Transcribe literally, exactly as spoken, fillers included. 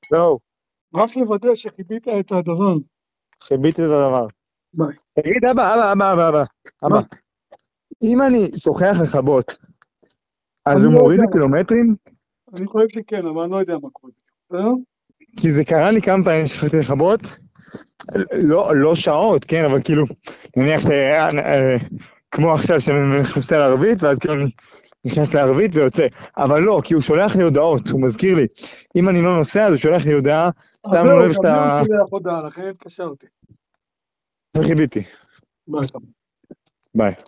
לא, רק לוודא שחיבית את הדבר. חיביתי את הדבר. ביי. תגיד, אבא, אבא, אבא, אבא, אבא, אבא. אם אני שוכח לכבות, אז הוא מוריד לי קילומטרים? אני חושב שכן, אבל אני לא יודע מה קורה. בסדר? כי זה קרה לי כמה פעמים שכחתי לכבות, לא, לא שעות, כן, אבל כאילו, נניח ש... כמו עכשיו שאני נכנס לערבית, ואז כאילו אני נכנס לערבית ויוצא. אבל לא, כי הוא שולח לי הודעות, הוא מזכיר לי. אם אני לא נוסע, אז הוא שולח לי הודעה, שמנו לב שאתה... אז זהו, גם לי הוא שולח הודעה, לכן התקשרתי. וחיביתי. ביי. ביי.